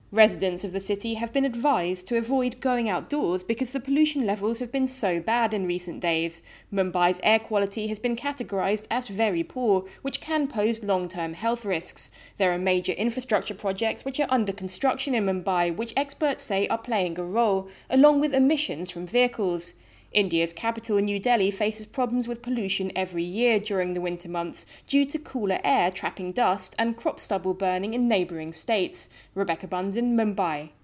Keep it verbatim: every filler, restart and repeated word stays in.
Residents of the city have been advised to avoid going outdoors because the pollution levels have been so bad in recent days. Mumbai's air quality has been categorised as very poor, which can pose long-term health risks. There are major infrastructure projects which are under construction in Mumbai, which experts say are playing a role, along with emissions from vehicles. India's capital, New Delhi, faces problems with pollution every year during the winter months due to cooler air trapping dust and crop stubble burning in neighbouring states. Rebecca Bundin, Mumbai.